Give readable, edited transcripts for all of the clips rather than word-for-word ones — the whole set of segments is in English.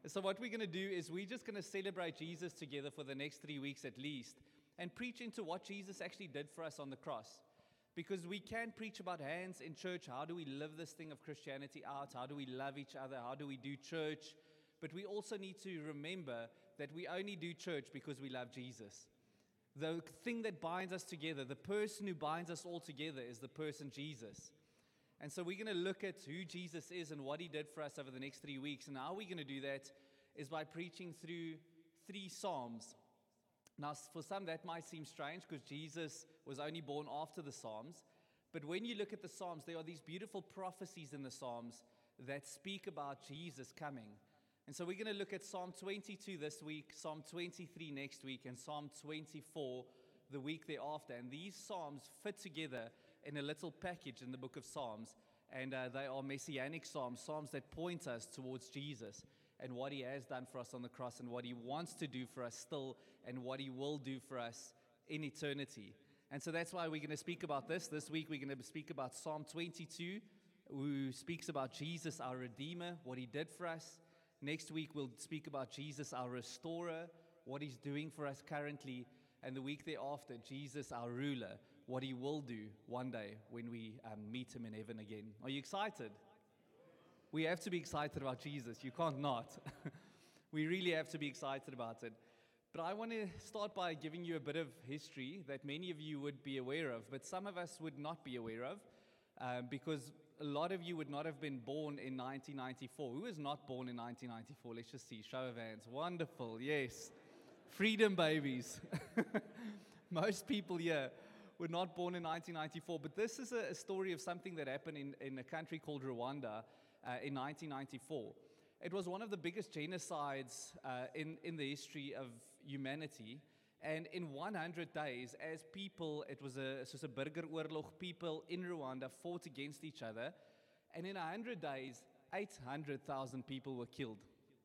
So what we're going to do is we're just going to celebrate Jesus together for the next 3 weeks at least and preach into what Jesus actually did for us on the cross. Because we can preach about hands in church. How do we live this thing of Christianity out? How do we love each other? How do we do church? But we also need to remember that we only do church because we love Jesus. The thing that binds us together, the person who binds us all together is the person Jesus. And so we're going to look at who Jesus is and what he did for us over the next 3 weeks. And how we're going to do that is by preaching through 3 Psalms. Now, for some, that might seem strange because Jesus was only born after the Psalms. But when you look at the Psalms, there are these beautiful prophecies in the Psalms that speak about Jesus coming. And so we're going to look at Psalm 22 this week, Psalm 23 next week, and Psalm 24 the week thereafter. And these Psalms fit together in a little package in the book of Psalms. And they are messianic Psalms, Psalms that point us towards Jesus and what he has done for us on the cross and what he wants to do for us still and what he will do for us in eternity. And so that's why we're going to speak about this. This week we're going to speak about Psalm 22, who speaks about Jesus, our Redeemer, what he did for us. Next week we'll speak about Jesus, our Restorer, what he's doing for us currently. And the week thereafter, Jesus, our Ruler, what he will do one day when we meet him in heaven again. Are you excited? We have to be excited about Jesus. You can't not. We really have to be excited about it. But I want to start by giving you a bit of history that many of you would be aware of, but some of us would not be aware of, because a lot of you would not have been born in 1994. Who was not born in 1994? Let's just see. Show of hands. Wonderful. Yes. Freedom babies. Most people here were not born in 1994, but this is a story of something that happened in a country called Rwanda in 1994. It was one of the biggest genocides in the history of humanity. And in 100 days, as people, it was a burgeroorlog, people in Rwanda fought against each other. And in 100 days, 800,000 people were killed.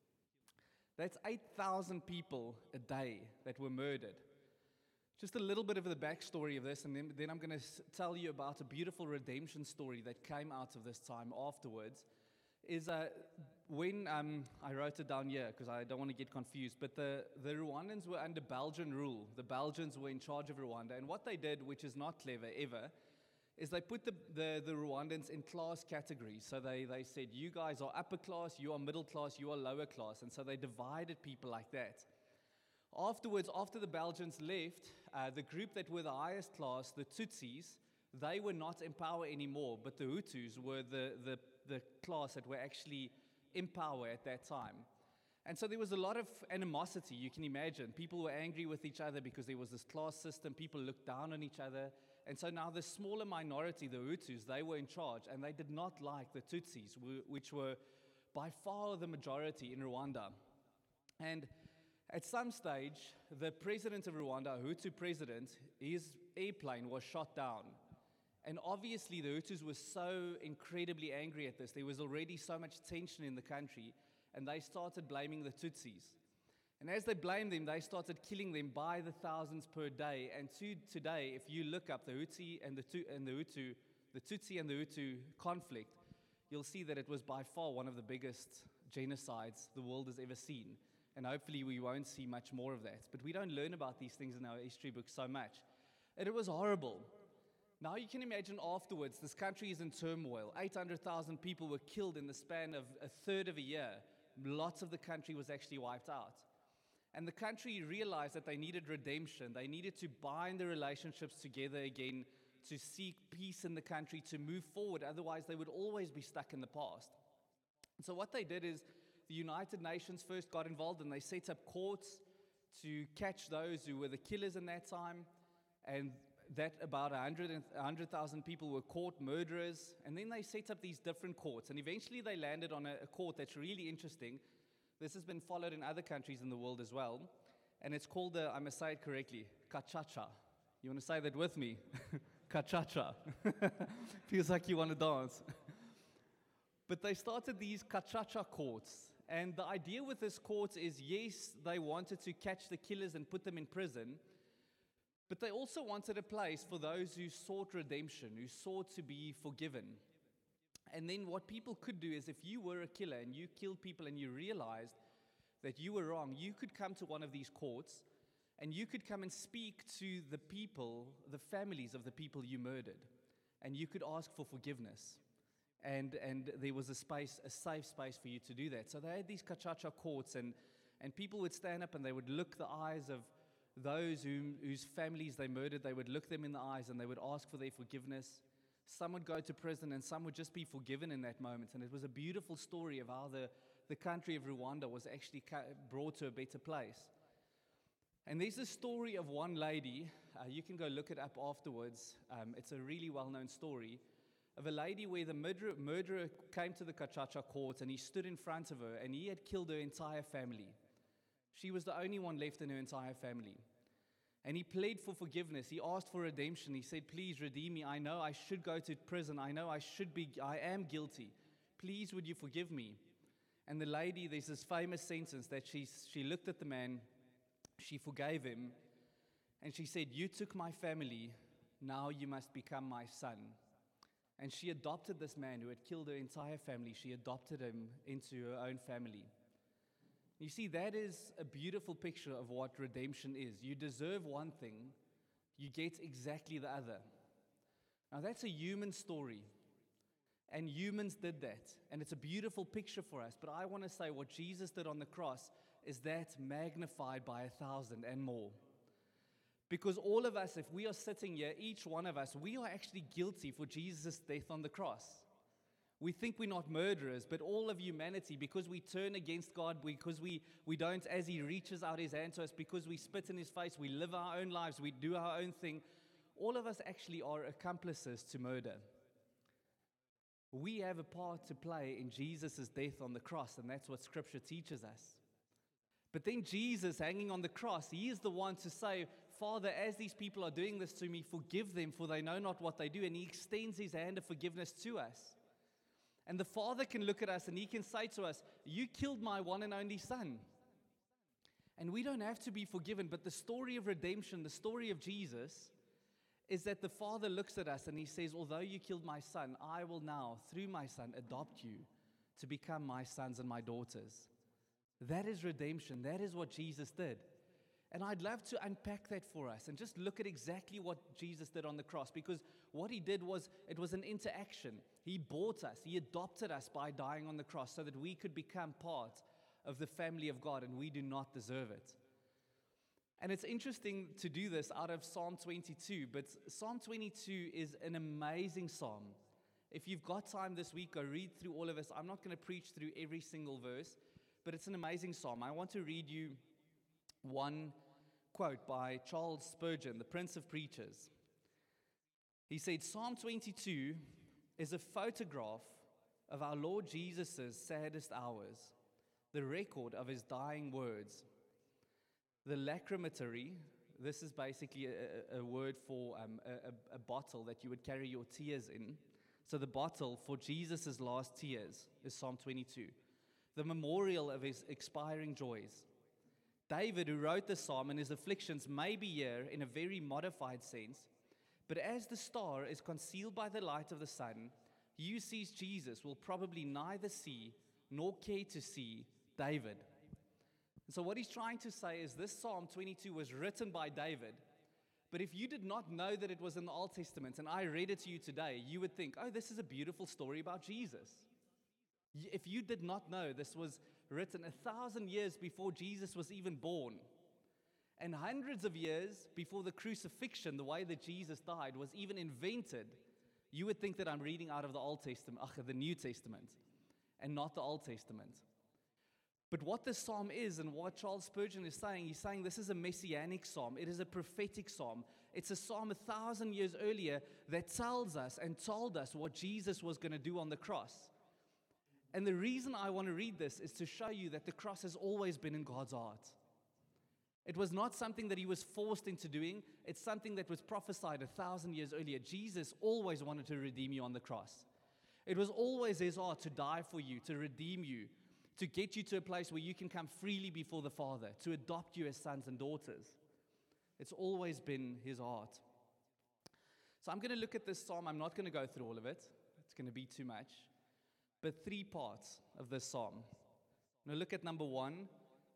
That's 8,000 people a day that were murdered. Just a little bit of the backstory of this, and then I'm going to tell you about a beautiful redemption story that came out of this time afterwards. Is when I wrote it down here because I don't want to get confused, but the Rwandans were under Belgian rule. The Belgians were in charge of Rwanda, and what they did, which is not clever ever, is they put the Rwandans in class categories. So they said, you guys are upper class, you are middle class, you are lower class. And so they divided people like that. Afterwards, after the Belgians left, the group that were the highest class, the Tutsis, they were not in power anymore, but the Hutus were the class that were actually in power at that time. And so there was a lot of animosity, you can imagine. People were angry with each other because there was this class system. People looked down on each other. And so now the smaller minority, the Hutus, they were in charge. And they did not like the Tutsis, which were by far the majority in Rwanda. And at some stage, the president of Rwanda, a Hutu president, his airplane was shot down. And obviously the Hutus were so incredibly angry at this. There was already so much tension in the country. And they started blaming the Tutsis. And as they blamed them, they started killing them by the thousands per day. And today, if you look up the Tutsi and the Hutu conflict, you'll see that it was by far one of the biggest genocides the world has ever seen. And hopefully we won't see much more of that. But we don't learn about these things in our history books so much. And it was horrible. Now you can imagine afterwards, this country is in turmoil. 800,000 people were killed in the span of a third of a year. Lots of the country was actually wiped out. And the country realized that they needed redemption. They needed to bind the relationships together again, to seek peace in the country, to move forward. Otherwise, they would always be stuck in the past. And so what they did is the United Nations first got involved, and they set up courts to catch those who were the killers in that time. And that about 100,000 people were caught murderers, and then they set up these different courts, and eventually they landed on a court that's really interesting. This has been followed in other countries in the world as well, and it's called I must say it correctly, Gacaca. You want to say that with me? Gacaca. Feels like you want to dance. But they started these Gacaca courts, and the idea with this court is, yes, they wanted to catch the killers and put them in prison, but they also wanted a place for those who sought redemption, who sought to be forgiven. And then what people could do is, if you were a killer and you killed people and you realized that you were wrong, you could come to one of these courts and you could come and speak to the people, the families of the people you murdered, and you could ask for forgiveness. And there was a safe space for you to do that. So they had these Gacaca courts, and people would stand up and they would look the eyes of those whose families they murdered. They would look them in the eyes and they would ask for their forgiveness. Some would go to prison and some would just be forgiven in that moment. And it was a beautiful story of how the country of Rwanda was actually brought to a better place. And there's a story of one lady, you can go look it up afterwards, it's a really well-known story, of a lady where the murderer came to the Gacaca court and he stood in front of her and he had killed her entire family. She was the only one left in her entire family. And he pled for forgiveness. He asked for redemption. He said, please redeem me. I know I should go to prison. I know I am guilty. Please, would you forgive me? And the lady, there's this famous sentence that she looked at the man, she forgave him, and she said, you took my family, now you must become my son. And she adopted this man who had killed her entire family. She adopted him into her own family. You see, that is a beautiful picture of what redemption is. You deserve one thing, you get exactly the other. Now that's a human story, and humans did that, and it's a beautiful picture for us. But I want to say what Jesus did on the cross is that magnified by 1,000 and more. Because all of us, if we are sitting here, each one of us, we are actually guilty for Jesus' death on the cross. We think we're not murderers, but all of humanity, because we turn against God, because we don't, as He reaches out His hand to us, because we spit in His face, we live our own lives, we do our own thing, all of us actually are accomplices to murder. We have a part to play in Jesus' death on the cross, and that's what Scripture teaches us. But then Jesus, hanging on the cross, He is the one to say, Father, as these people are doing this to me, forgive them, for they know not what they do. And He extends His hand of forgiveness to us. And the Father can look at us and He can say to us, you killed my one and only Son. And we don't have to be forgiven, but the story of redemption, the story of Jesus, is that the Father looks at us and He says, although you killed my Son, I will now, through my Son, adopt you to become my sons and my daughters. That is redemption. That is what Jesus did. And I'd love to unpack that for us and just look at exactly what Jesus did on the cross, because what He did was, it was an interaction. He bought us. He adopted us by dying on the cross so that we could become part of the family of God, and we do not deserve it. And it's interesting to do this out of Psalm 22, but Psalm 22 is an amazing psalm. If you've got time this week, go read through all of this. I'm not going to preach through every single verse, but it's an amazing psalm. I want to read you one quote by Charles Spurgeon, the Prince of Preachers. He said, Psalm 22 is a photograph of our Lord Jesus' saddest hours, the record of His dying words. The lacrimatory, this is basically a word for a bottle that you would carry your tears in. So the bottle for Jesus' last tears is Psalm 22. The memorial of His expiring joys. David, who wrote the psalm in his afflictions, may be here in a very modified sense, but as the star is concealed by the light of the sun, he who sees Jesus will probably neither see nor care to see David. And so what he's trying to say is this Psalm 22 was written by David, but if you did not know that it was in the Old Testament and I read it to you today, you would think, oh, this is a beautiful story about Jesus. If you did not know this was written 1,000 years before Jesus was even born, and hundreds of years before the crucifixion, the way that Jesus died was even invented, you would think that I'm reading out of the Old Testament, the New Testament, and not the Old Testament. But what this psalm is, and what Charles Spurgeon is saying, he's saying this is a messianic psalm. It is a prophetic psalm. It's a psalm 1,000 years earlier that tells us and told us what Jesus was going to do on the cross. And the reason I want to read this is to show you that the cross has always been in God's heart. It was not something that He was forced into doing. It's something that was prophesied 1,000 years earlier. Jesus always wanted to redeem you on the cross. It was always His heart to die for you, to redeem you, to get you to a place where you can come freely before the Father, to adopt you as sons and daughters. It's always been His heart. So I'm going to look at this psalm. I'm not going to go through all of it. It's going to be too much. But 3 parts of this psalm. Now look at number 1,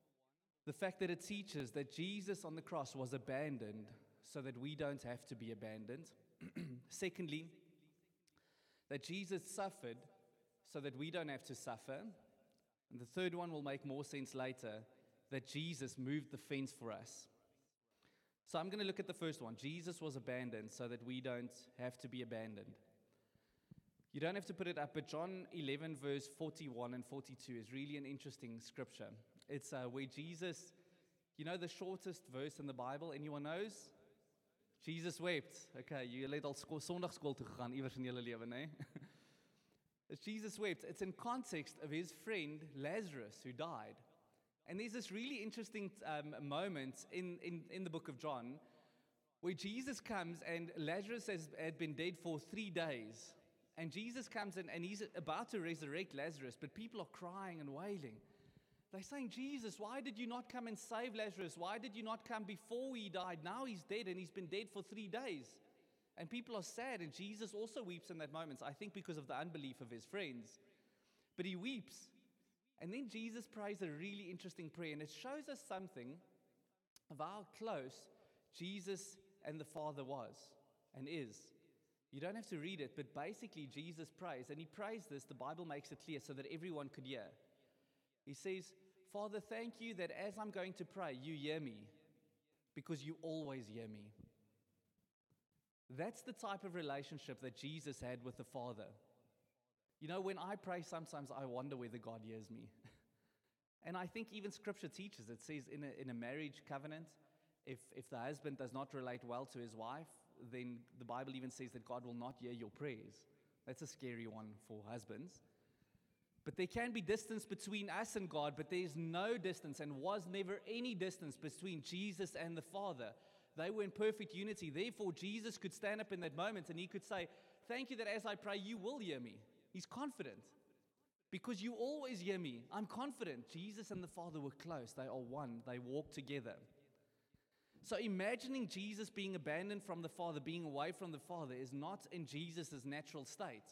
The fact that it teaches that Jesus on the cross was abandoned so that we don't have to be abandoned. Secondly, that Jesus suffered so that we don't have to suffer. And the third one will make more sense later, that Jesus moved the fence for us. So I'm going to look at the first one. Jesus was abandoned so that we don't have to be abandoned. You don't have to put it up, but John 11 verse 41 and 42 is really an interesting scripture. It's where Jesus, you know the shortest verse in the Bible, anyone knows? Jesus wept. Okay, you het al Sondagskool toe gegaan, iewers in julle lewe, né? It's Jesus wept. It's in context of his friend Lazarus who died. And there's this really interesting moment in the book of John where Jesus comes and Lazarus had been dead for 3 days. And Jesus comes in and he's about to resurrect Lazarus, but people are crying and wailing. They're saying, Jesus, why did you not come and save Lazarus? Why did you not come before he died? Now he's dead and he's been dead for 3 days. And people are sad, and Jesus also weeps in that moment, I think because of the unbelief of his friends. But he weeps. And then Jesus prays a really interesting prayer, and it shows us something of how close Jesus and the Father was and is. You don't have to read it, but basically Jesus prays, and he prays this, the Bible makes it clear so that everyone could hear. He says, Father, thank you that as I'm going to pray, you hear me, because you always hear me. That's the type of relationship that Jesus had with the Father. You know, when I pray, sometimes I wonder whether God hears me. And I think even Scripture teaches, it says in a marriage covenant, if the husband does not relate well to his wife, then the Bible even says that God will not hear your prayers. That's a scary one for husbands. But there can be distance between us and God, but there is no distance and was never any distance between Jesus and the Father. They were in perfect unity. Therefore, Jesus could stand up in that moment and he could say, thank you that as I pray, you will hear me. He's confident. Because you always hear me. I'm confident. Jesus and the Father were close. They are one. They walk together. So imagining Jesus being abandoned from the Father, being away from the Father, is not in Jesus' natural state.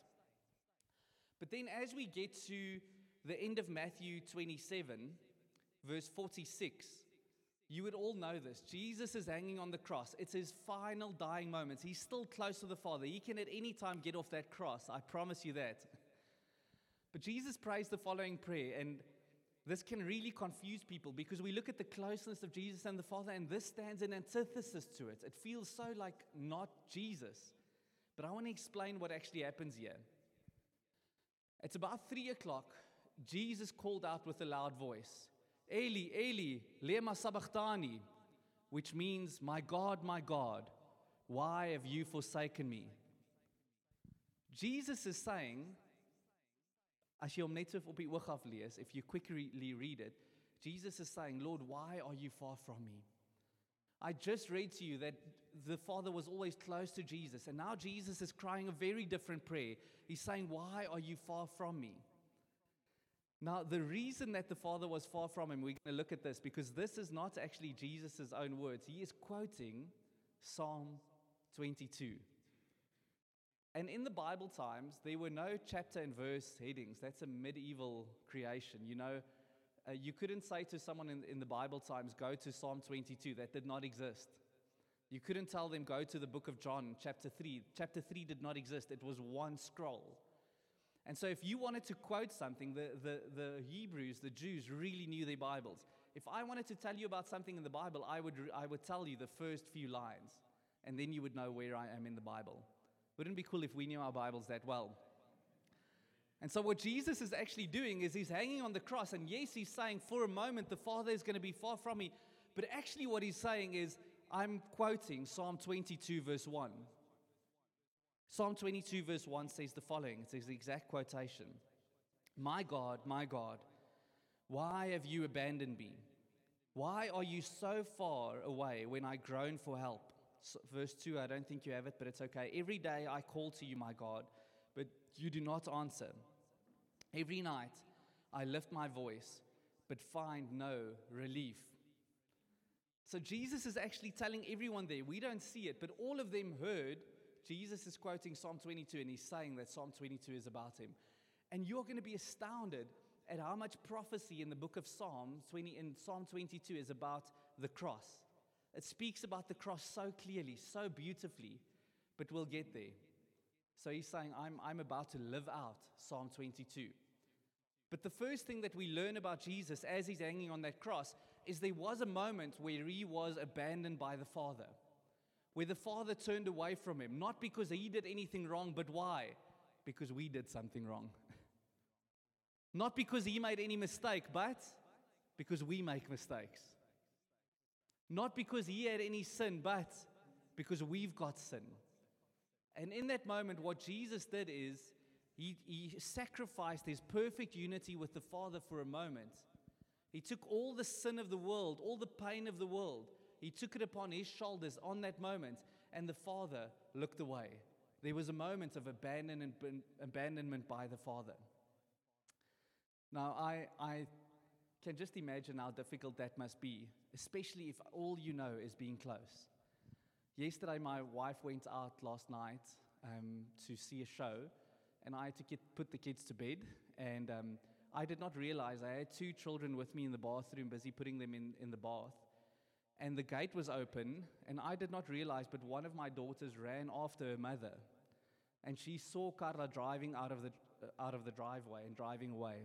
But then as we get to the end of Matthew 27, verse 46, you would all know this. Jesus is hanging on the cross. It's his final dying moments. He's still close to the Father. He can at any time get off that cross. I promise you that. But Jesus prays the following prayer, and this can really confuse people because we look at the closeness of Jesus and the Father, and this stands in antithesis to it. It feels so like not Jesus. But I want to explain what actually happens here. It's about 3 o'clock. Jesus called out with a loud voice, Eli, Eli, lema sabachthani, which means, my God, why have you forsaken me? Jesus is saying, as jy hom net so op die oog af lees, if you quickly read it, Jesus is saying, Lord, why are you far from me? I just read to you that the Father was always close to Jesus, and now Jesus is crying a very different prayer. He's saying, why are you far from me? Now, the reason that the Father was far from him, we're going to look at this, because this is not actually Jesus' own words. He is quoting Psalm 22. And in the Bible times, there were no chapter and verse headings. That's a medieval creation. You know, you couldn't say to someone in the Bible times, go to Psalm 22. That did not exist. You couldn't tell them, go to the book of John, chapter 3. Chapter 3 did not exist. It was one scroll. And so if you wanted to quote something, the Hebrews, the Jews, really knew their Bibles. If I wanted to tell you about something in the Bible, I would tell you the first few lines, and then you would know where I am in the Bible. Wouldn't it be cool if we knew our Bibles that well? And so what Jesus is actually doing is he's hanging on the cross, and yes, he's saying, for a moment, the Father is going to be far from me. But actually what he's saying is, I'm quoting Psalm 22, verse 1. Psalm 22, verse 1 says the following. It says the exact quotation. My God, why have you abandoned me? Why are you so far away when I groan for help? So, verse 2, I don't think you have it, but it's okay. Every day I call to you, my God, but you do not answer. Every night I lift my voice, but find no relief. So Jesus is actually telling everyone there, we don't see it, but all of them heard. Jesus is quoting Psalm 22, and he's saying that Psalm 22 is about him. And you're going to be astounded at how much prophecy in the book of in Psalm 22 is about the cross. It speaks about the cross so clearly, so beautifully, but we'll get there. So he's saying, I'm about to live out Psalm 22. But the first thing that we learn about Jesus as he's hanging on that cross is there was a moment where he was abandoned by the Father, where the Father turned away from him, not because he did anything wrong, but why? Because we did something wrong. Not because he made any mistake, but because we make mistakes. Not because he had any sin, but because we've got sin. And in that moment, what Jesus did is he sacrificed his perfect unity with the Father for a moment. He took all the sin of the world, all the pain of the world, he took it upon his shoulders on that moment, and the Father looked away. There was a moment of abandonment by the Father. Now, I can just imagine how difficult that must be, especially if all you know is being close. Yesterday, my wife went out last night to see a show, and I had to put the kids to bed, and I did not realize I had 2 children with me in the bathroom, busy putting them in the bath, and the gate was open, and I did not realize, but one of my daughters ran after her mother, and she saw Carla driving out of the driveway and driving away.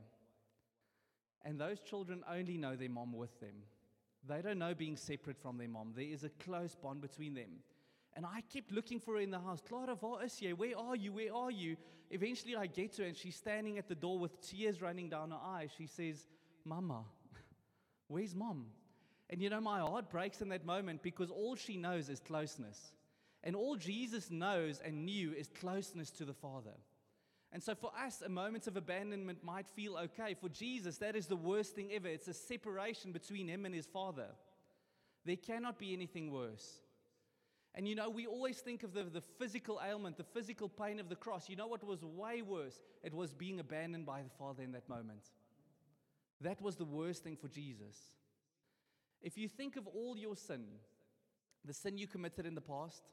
And those children only know their mom with them. They don't know being separate from their mom. There is a close bond between them. And I kept looking for her in the house. Clara, waar is jy? Where are you? Where are you? Eventually I get to her and she's standing at the door with tears running down her eyes. She says, Mama, where's Mom? And you know, my heart breaks in that moment because all she knows is closeness. And all Jesus knows and knew is closeness to the Father. And so for us, a moment of abandonment might feel okay. For Jesus, that is the worst thing ever. It's a separation between him and his Father. There cannot be anything worse. And you know, we always think of the physical ailment, the physical pain of the cross. You know what was way worse? It was being abandoned by the Father in that moment. That was the worst thing for Jesus. If you think of all your sin, the sin you committed in the past,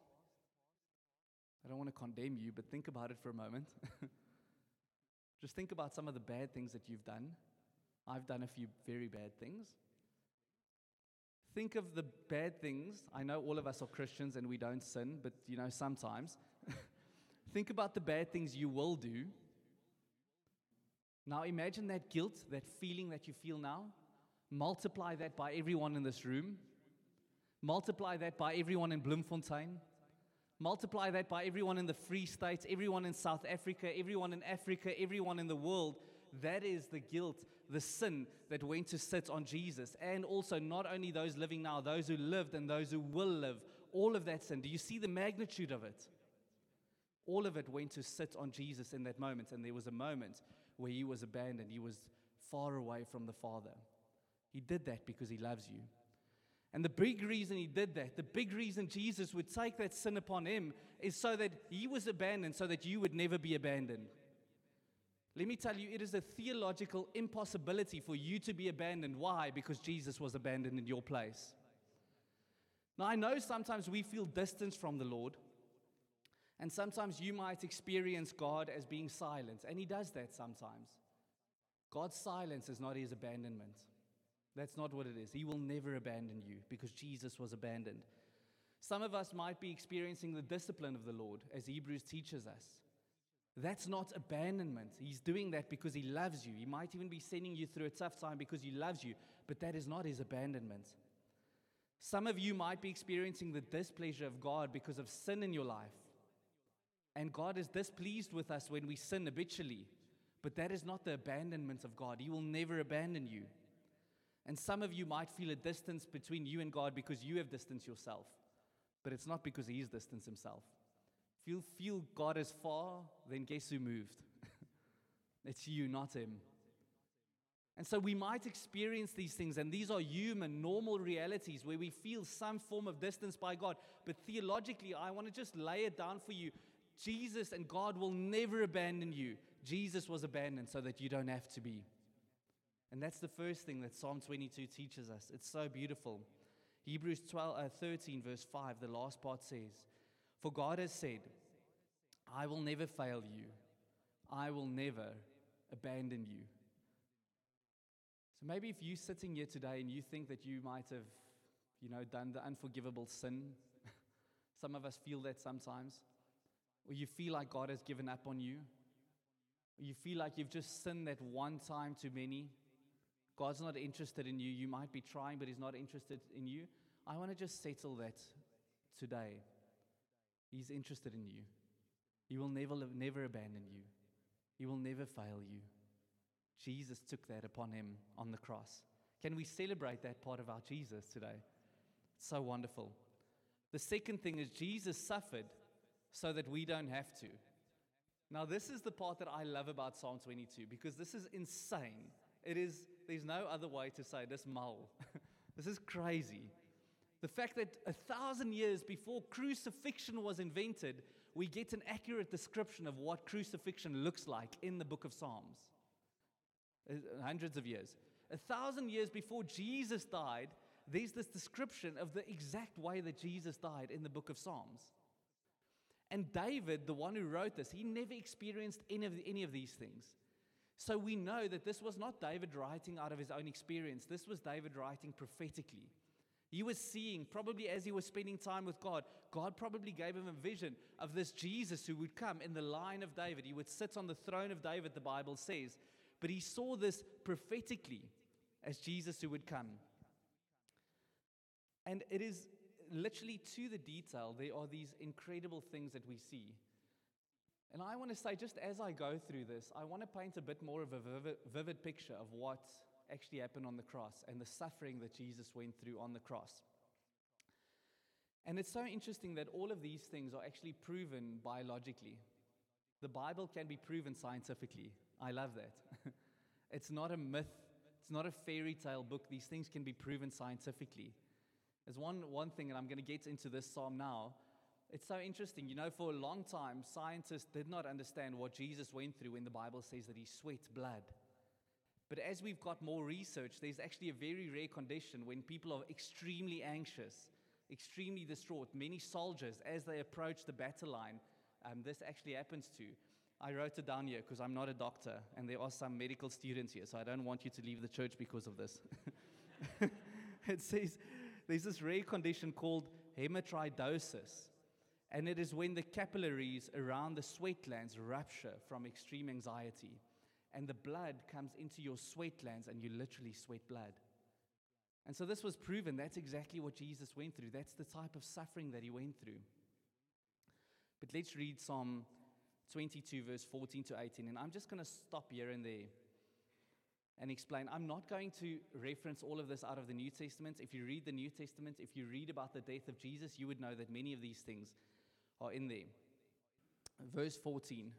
I don't want to condemn you, but think about it for a moment. Just think about some of the bad things that you've done. I've done a few very bad things. Think of the bad things. I know all of us are Christians and we don't sin, but you know, sometimes. Think about the bad things you will do. Now imagine that guilt, that feeling that you feel now. Multiply that by everyone in this room. Multiply that by everyone in Bloemfontein. Multiply that by everyone in the Free State, everyone in South Africa, everyone in Africa, everyone in the world. That is the guilt, the sin that went to sit on Jesus. And also not only those living now, those who lived and those who will live. All of that sin. Do you see the magnitude of it? All of it went to sit on Jesus in that moment. And there was a moment where he was abandoned. He was far away from the Father. He did that because he loves you. And the big reason he did that, the big reason Jesus would take that sin upon him is so that he was abandoned, so that you would never be abandoned. Let me tell you, it is a theological impossibility for you to be abandoned. Why? Because Jesus was abandoned in your place. Now, I know sometimes we feel distance from the Lord, and sometimes you might experience God as being silent, and he does that sometimes. God's silence is not his abandonment. That's not what it is. He will never abandon you because Jesus was abandoned. Some of us might be experiencing the discipline of the Lord, as Hebrews teaches us. That's not abandonment. He's doing that because he loves you. He might even be sending you through a tough time because he loves you, but that is not his abandonment. Some of you might be experiencing the displeasure of God because of sin in your life. And God is displeased with us when we sin habitually, but that is not the abandonment of God. He will never abandon you. And some of you might feel a distance between you and God because you have distanced yourself. But it's not because he's distanced himself. If you feel God is far, then guess who moved? It's you, not him. And so we might experience these things, and these are human, normal realities where we feel some form of distance by God. But theologically, I want to just lay it down for you. Jesus and God will never abandon you. Jesus was abandoned so that you don't have to be. And that's the first thing that Psalm 22 teaches us. It's so beautiful. Hebrews 13 verse 5, the last part says, "For God has said, I will never fail you. I will never abandon you." So maybe if you're sitting here today and you think that you might have, done the unforgivable sin, some of us feel that sometimes, or you feel like God has given up on you, or you feel like you've just sinned that one time too many, God's not interested in you, you might be trying, but He's not interested in you, I want to just settle that today. He's interested in you. He will never abandon you. He will never fail you. Jesus took that upon Him on the cross. Can we celebrate that part of our Jesus today? It's so wonderful. The second thing is Jesus suffered so that we don't have to. Now, this is the part that I love about Psalm 22, because this is insane. There's no other way to say this mal. This is crazy. The fact that 1,000 years before crucifixion was invented, we get an accurate description of what crucifixion looks like in the book of Psalms. Hundreds of years. 1,000 years before Jesus died, there's this description of the exact way that Jesus died in the book of Psalms. And David, the one who wrote this, he never experienced any of these things. So we know that this was not David writing out of his own experience. This was David writing prophetically. He was seeing, probably as he was spending time with God, God probably gave him a vision of this Jesus who would come in the line of David. He would sit on the throne of David, the Bible says. But he saw this prophetically as Jesus who would come. And it is literally to the detail, there are these incredible things that we see. And I want to say, just as I go through this, I want to paint a bit more of a vivid picture of what actually happened on the cross and the suffering that Jesus went through on the cross. And it's so interesting that all of these things are actually proven biologically. The Bible can be proven scientifically. I love that. It's not a myth. It's not a fairy tale book. These things can be proven scientifically. There's one thing, and I'm going to get into this psalm now. It's so interesting. For a long time, scientists did not understand what Jesus went through when the Bible says that He sweat blood. But as we've got more research, there's actually a very rare condition when people are extremely anxious, extremely distraught. Many soldiers, as they approach the battle line, this actually happens to. I wrote it down here because I'm not a doctor, and there are some medical students here, so I don't want you to leave the church because of this. It says there's this rare condition called hematidrosis, and it is when the capillaries around the sweat glands rupture from extreme anxiety, and the blood comes into your sweat glands, and you literally sweat blood. And so this was proven. That's exactly what Jesus went through. That's the type of suffering that He went through. But let's read Psalm 22, verse 14 to 18. And I'm just going to stop here and there and explain. I'm not going to reference all of this out of the New Testament. If you read the New Testament, if you read about the death of Jesus, you would know that many of these things are in there. Verse 14.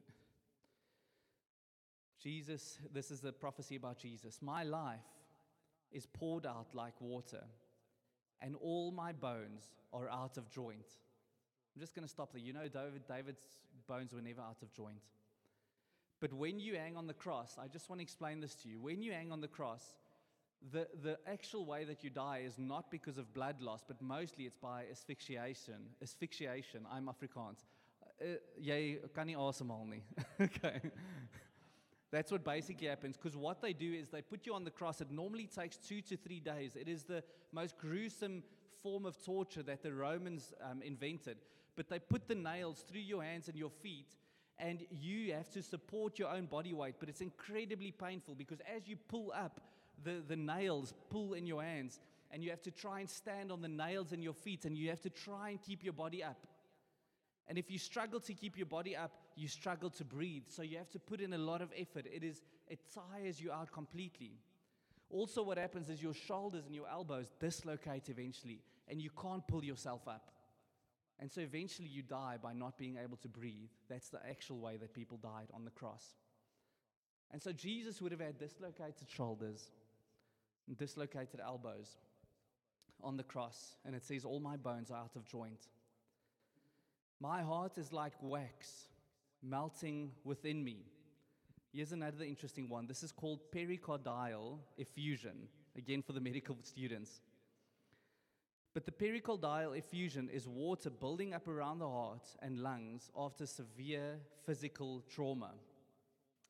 Jesus, this is the prophecy about Jesus. My life is poured out like water, and all my bones are out of joint. I'm just going to stop there. David's bones were never out of joint. But when you hang on the cross, I just want to explain this to you. When you hang on the cross, the actual way that you die is not because of blood loss, but mostly it's by asphyxiation. Asphyxiation, I'm Afrikaans. Jy kan nie asemhaal nie. Okay. That's what basically happens, because what they do is they put you on the cross. It normally takes 2 to 3 days. It is the most gruesome form of torture that the Romans invented. But they put the nails through your hands and your feet, and you have to support your own body weight. But it's incredibly painful, because as you pull up, the nails pull in your hands, and you have to try and stand on the nails in your feet, and you have to try and keep your body up. And if you struggle to keep your body up, you struggle to breathe. So you have to put in a lot of effort. It tires you out completely. Also, what happens is your shoulders and your elbows dislocate eventually, and you can't pull yourself up. And so eventually you die by not being able to breathe. That's the actual way that people died on the cross. And so Jesus would have had dislocated shoulders and dislocated elbows on the cross. And it says, all my bones are out of joint. My heart is like wax melting within me. Here's another interesting one. This is called pericardial effusion, again for the medical students. But the pericardial effusion is water building up around the heart and lungs after severe physical trauma.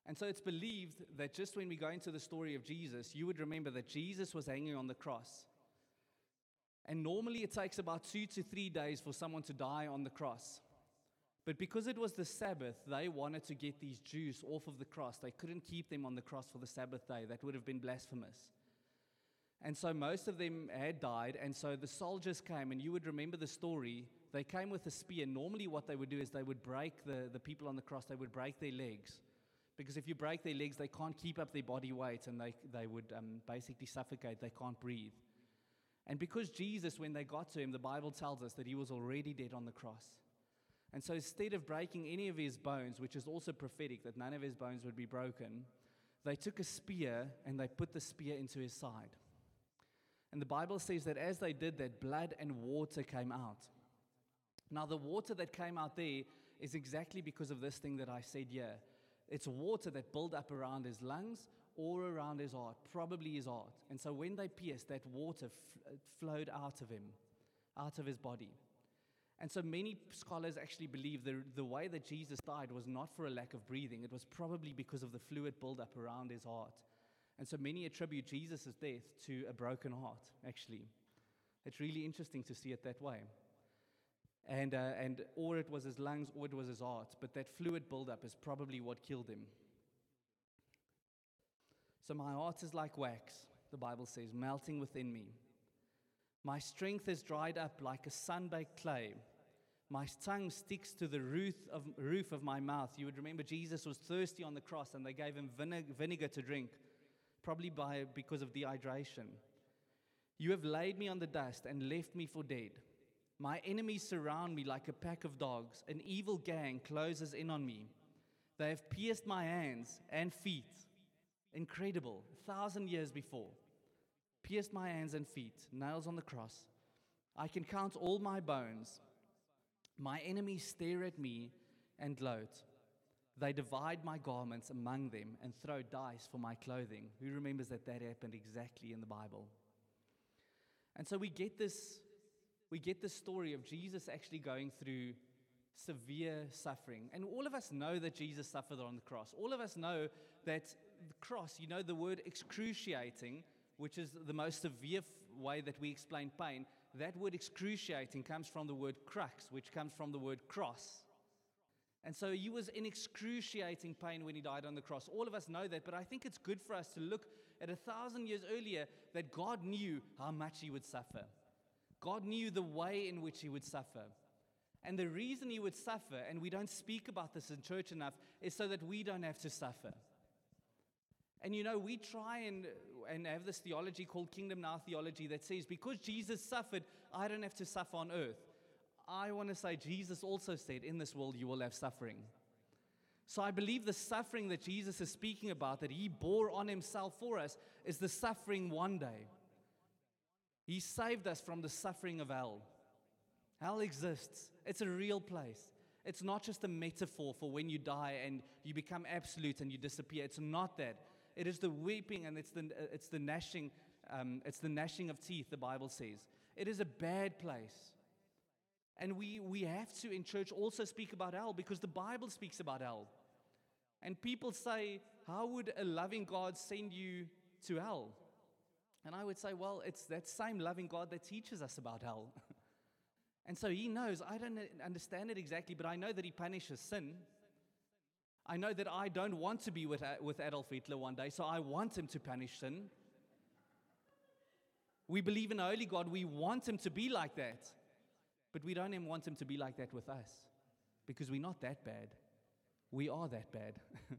And so it's believed that just when we go into the story of Jesus, you would remember that Jesus was hanging on the cross. And normally it takes about 2 to 3 days for someone to die on the cross. But because it was the Sabbath, they wanted to get these Jews off of the cross. They couldn't keep them on the cross for the Sabbath day. That would have been blasphemous. And so most of them had died, and so the soldiers came, and you would remember the story. They came with a spear. Normally what they would do is they would break the people on the cross, they would break their legs. Because if you break their legs, they can't keep up their body weight, and they would basically suffocate. They can't breathe. And because Jesus, when they got to him, the Bible tells us that he was already dead on the cross. And so instead of breaking any of his bones, which is also prophetic that none of his bones would be broken, they took a spear and they put the spear into his side. And the Bible says that as they did that, blood and water came out. Now the water that came out there is exactly because of this thing that I said here. It's water that built up around his lungs or around his heart, probably his heart. And so when they pierced, that water flowed out of him, out of his body. And so many scholars actually believe the way that Jesus died was not for a lack of breathing. It was probably because of the fluid buildup around his heart. And so many attribute Jesus' death to a broken heart, actually. It's really interesting to see it that way. And or it was his lungs or it was his heart. But that fluid buildup is probably what killed him. So my heart is like wax, the Bible says, melting within me. My strength is dried up like a sun-baked clay. My tongue sticks to the roof of my mouth. You would remember Jesus was thirsty on the cross, and they gave him vinegar to drink, probably because of dehydration. You have laid me on the dust and left me for dead. My enemies surround me like a pack of dogs. An evil gang closes in on me. They have pierced my hands and feet. Incredible. 1,000 years before. Pierced my hands and feet, nails on the cross. I can count all my bones. My enemies stare at me and gloat. They divide my garments among them and throw dice for my clothing. Who remembers that happened exactly in the Bible? And so we get this story of Jesus actually going through severe suffering. And all of us know that Jesus suffered on the cross. All of us know that the cross, you know, the word excruciating, which is the most severe way that we explain pain, that word excruciating comes from the word crux, which comes from the word cross. And so he was in excruciating pain when he died on the cross. All of us know that, but I think it's good for us to look at 1,000 years earlier that God knew how much he would suffer. God knew the way in which he would suffer. And the reason he would suffer, and we don't speak about this in church enough, is so that we don't have to suffer. And you know, we try and have this theology called Kingdom Now theology that says, because Jesus suffered, I don't have to suffer on earth. I want to say Jesus also said, in this world you will have suffering. So I believe the suffering that Jesus is speaking about, that he bore on himself for us, is the suffering one day. He saved us from the suffering of hell. Hell exists. It's a real place. It's not just a metaphor for when you die and you become absolute and you disappear. It's not that. It is the weeping and it's the gnashing of teeth, the Bible says. It is a bad place. And we have to, in church, also speak about hell because the Bible speaks about hell. And people say, how would a loving God send you to hell? And I would say, well, it's that same loving God that teaches us about hell. And so he knows, I don't understand it exactly, but I know that he punishes sin. I know that I don't want to be with Adolf Hitler one day, so I want him to punish sin. We believe in a holy God. We want him to be like that. But we don't even want him to be like that with us because we're not that bad. We are that bad.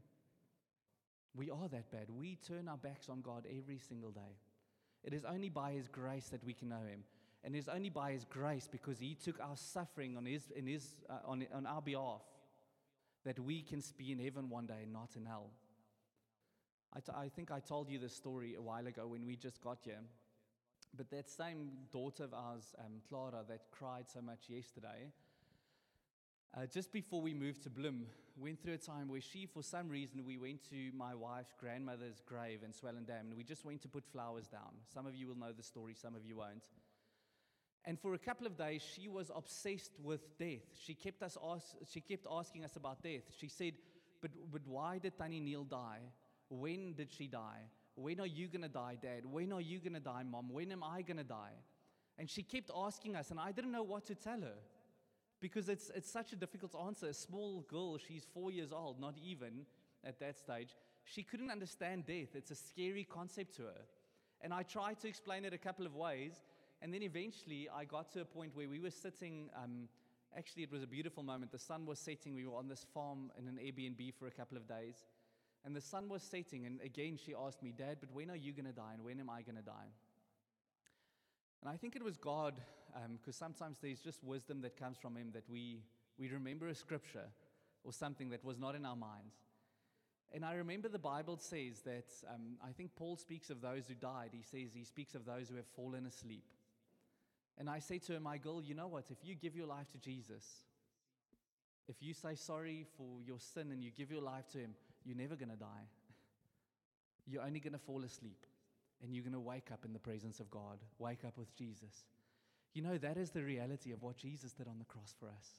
We are that bad. We turn our backs on God every single day. It is only by his grace that we can know him. And it is only by his grace, because he took our suffering on our behalf, that we can be in heaven one day and not in hell. I think I told you this story a while ago when we just got here. But that same daughter of ours, Clara, that cried so much yesterday, just before we moved to Bloem, went through a time where for some reason, we went to my wife's grandmother's grave in Swellendam, and we just went to put flowers down. Some of you will know the story, some of you won't. And for a couple of days, she was obsessed with death. She kept asking us about death. She said, but why did Tanny Neal die? When did she die? When are you going to die, Dad? When are you going to die, Mom? When am I going to die? And she kept asking us, and I didn't know what to tell her because it's such a difficult answer. A small girl, she's 4 years old, not even at that stage. She couldn't understand death. It's a scary concept to her. And I tried to explain it a couple of ways, and then eventually I got to a point where we were sitting, actually it was a beautiful moment. The sun was setting. We were on this farm in an Airbnb for a couple of days, and the sun was setting, and again she asked me, Dad, but when are you going to die, and when am I going to die? And I think it was God, because sometimes there's just wisdom that comes from Him that we remember a scripture or something that was not in our minds. And I remember the Bible says that, I think Paul speaks of those who died. He speaks of those who have fallen asleep. And I say to her, my girl, you know what? If you give your life to Jesus, if you say sorry for your sin and you give your life to Him, you're never going to die. You're only going to fall asleep. And you're going to wake up in the presence of God. Wake up with Jesus. You know, that is the reality of what Jesus did on the cross for us.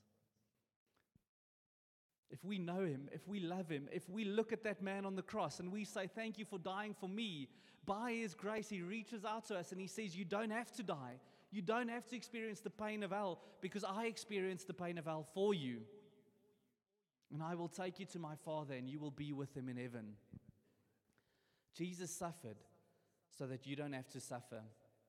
If we know Him, if we love Him, if we look at that man on the cross and we say, thank you for dying for me, by His grace, He reaches out to us and He says, you don't have to die. You don't have to experience the pain of hell because I experienced the pain of hell for you. And I will take you to my Father and you will be with Him in heaven. Jesus suffered so that you don't have to suffer.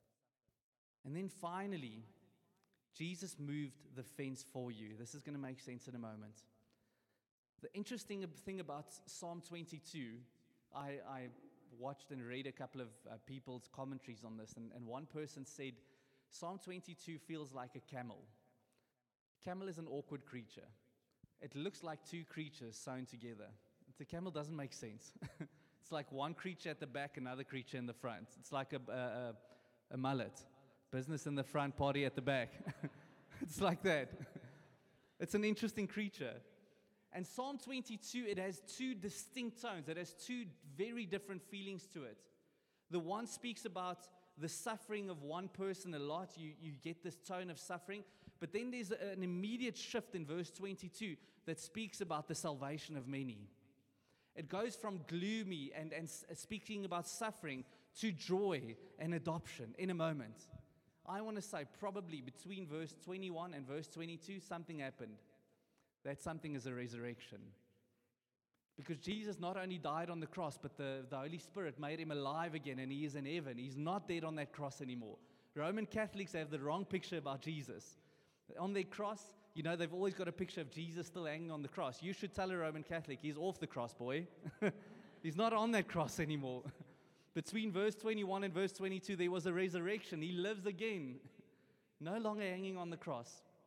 And then finally, Jesus moved the fence for you. This is going to make sense in a moment. The interesting thing about Psalm 22, I watched and read a couple of people's commentaries on this, and one person said, Psalm 22 feels like a camel. Camel is an awkward creature. It looks like two creatures sewn together. The camel doesn't make sense. It's like one creature at the back, another creature in the front. It's like a mullet. Business in the front, party at the back. It's like that. It's an interesting creature. And Psalm 22, it has two distinct tones. It has two very different feelings to it. The one speaks about the suffering of one person a lot. You get this tone of suffering. But then there's an immediate shift in verse 22 that speaks about the salvation of many. It goes from gloomy and speaking about suffering to joy and adoption in a moment. I want to say probably between verse 21 and verse 22, something happened. That something is a resurrection. Because Jesus not only died on the cross, but the Holy Spirit made Him alive again, and He is in heaven. He's not dead on that cross anymore. Roman Catholics have the wrong picture about Jesus. On their cross, you know, they've always got a picture of Jesus still hanging on the cross. You should tell a Roman Catholic, he's off the cross, boy. He's not on that cross anymore. Between verse 21 and verse 22, there was a resurrection. He lives again, no longer hanging on the cross.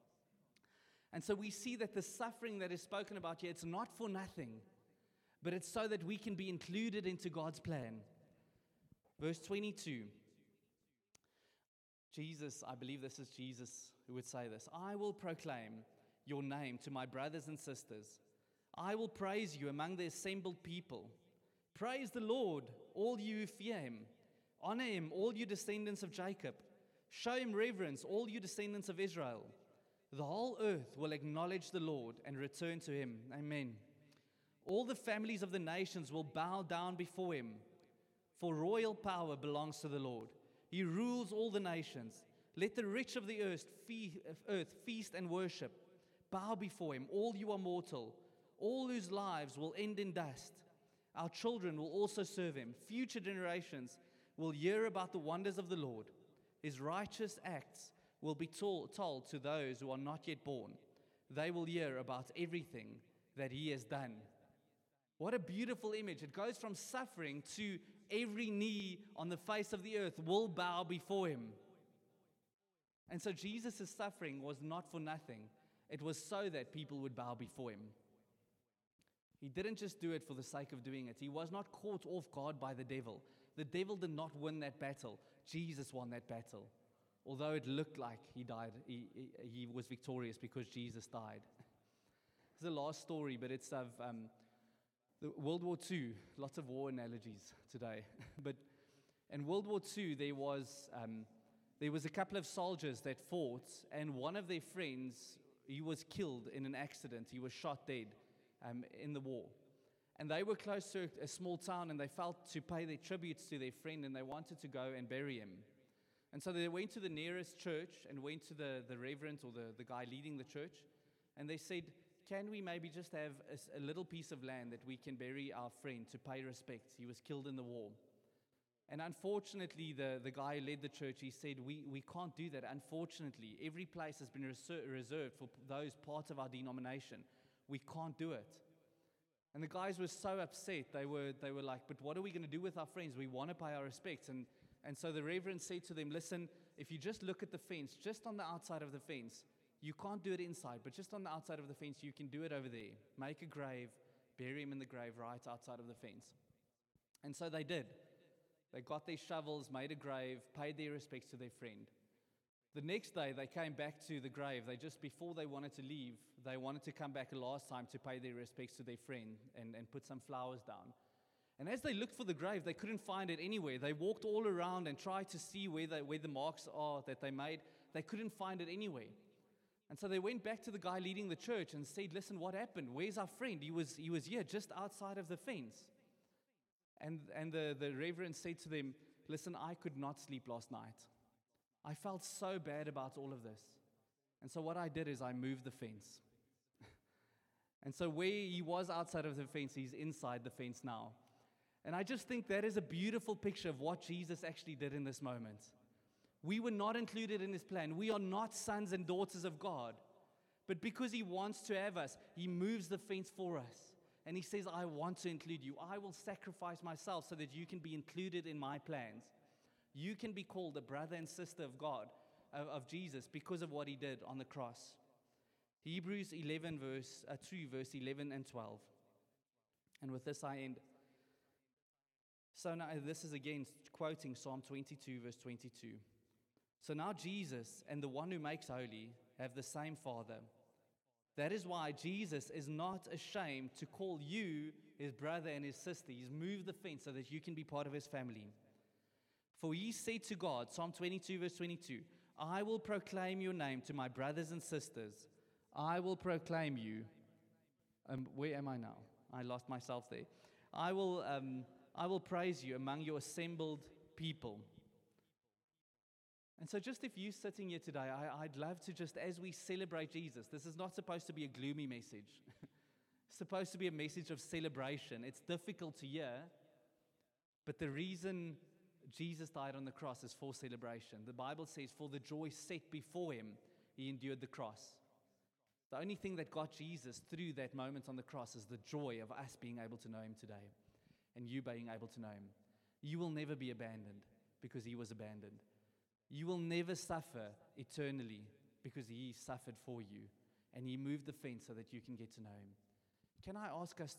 And so we see that the suffering that is spoken about here, it's not for nothing, but it's so that we can be included into God's plan. Verse 22, Jesus, I believe this is Jesus who would say this, I will proclaim your name to my brothers and sisters. I will praise you among the assembled people. Praise the Lord, all you who fear Him. Honor Him, all you descendants of Jacob. Show Him reverence, all you descendants of Israel. The whole earth will acknowledge the Lord and return to Him. Amen. All the families of the nations will bow down before Him, for royal power belongs to the Lord. He rules all the nations. Let the rich of the earth feast and worship. Bow before Him, all you are mortal, all whose lives will end in dust. Our children will also serve Him. Future generations will hear about the wonders of the Lord. His righteous acts will be told to those who are not yet born. They will hear about everything that He has done. What a beautiful image. It goes from suffering to every knee on the face of the earth will bow before Him. And so Jesus' suffering was not for nothing. It was so that people would bow before Him. He didn't just do it for the sake of doing it. He was not caught off guard by the devil. The devil did not win that battle. Jesus won that battle. Although it looked like he died, he was victorious because Jesus died. It's the last story, but it's of World War II. Lots of war analogies today. But in World War II, there was a couple of soldiers that fought, and one of their friends, he was killed in an accident. He was shot dead in the war. And they were close to a small town, and they felt to pay their tributes to their friend, and they wanted to go and bury him. And so they went to the nearest church and went to the reverend or the guy leading the church, and they said, can we maybe just have a little piece of land that we can bury our friend to pay respects? He was killed in the war. And unfortunately, the guy who led the church, he said, we can't do that. Unfortunately, every place has been reserved for those parts of our denomination. We can't do it. And the guys were so upset. They were like, but what are we going to do with our friends? We want to pay our respects. And so the reverend said to them, listen, if you just look at the fence, just on the outside of the fence, you can't do it inside, but just on the outside of the fence, you can do it over there. Make a grave, bury him in the grave right outside of the fence. And so they did. They got their shovels, made a grave, paid their respects to their friend. The next day, they came back to the grave. Before they wanted to leave, they wanted to come back a last time to pay their respects to their friend and put some flowers down. And as they looked for the grave, they couldn't find it anywhere. They walked all around and tried to see where the marks are that they made. They couldn't find it anywhere. And so they went back to the guy leading the church and said, listen, what happened? Where's our friend? He was here just outside of the fence. And the reverend said to them, listen, I could not sleep last night. I felt so bad about all of this. And so what I did is I moved the fence. And so where he was outside of the fence, he's inside the fence now. And I just think that is a beautiful picture of what Jesus actually did in this moment. We were not included in his plan. We are not sons and daughters of God. But because he wants to have us, he moves the fence for us. And he says, I want to include you. I will sacrifice myself so that you can be included in my plans. You can be called a brother and sister of God, of Jesus, because of what he did on the cross. Hebrews 11 verse 11 and 12. And with this I end. So now this is again quoting Psalm 22 verse 22. So now Jesus and the one who makes holy have the same Father. That is why Jesus is not ashamed to call you his brother and his sister. He's moved the fence so that you can be part of his family. For he said to God, Psalm 22 verse 22, I will proclaim your name to my brothers and sisters. I will proclaim you. Where am I now? I lost myself there. I will praise you among your assembled people. And so just if you're sitting here today, I'd love to just, as we celebrate Jesus, this is not supposed to be a gloomy message. It's supposed to be a message of celebration. It's difficult to hear, but the reason Jesus died on the cross is for celebration. The Bible says, for the joy set before him, he endured the cross. The only thing that got Jesus through that moment on the cross is the joy of us being able to know him today and you being able to know him. You will never be abandoned because he was abandoned. You will never suffer eternally because he suffered for you and he moved the fence so that you can get to know him. Can I ask us